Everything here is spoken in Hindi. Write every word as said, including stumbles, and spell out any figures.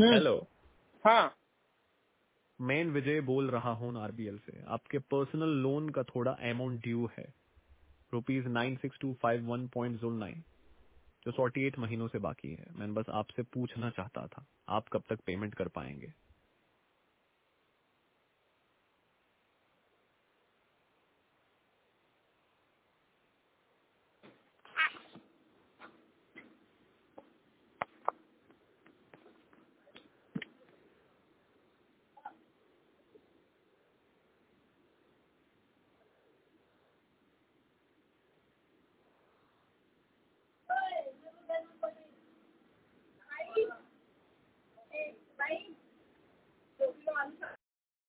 हम्म। हेलो, हाँ। मैं विजय बोल रहा हूँ आरबीएल से। आपके पर्सनल लोन का थोड़ा अमाउंट ड्यू है, rupees nine six two five one point zero nine, जो फोर्टी एट महीनों से बाकी है। मैं बस आपसे पूछना चाहता था, आप कब तक पेमेंट कर पाएंगे?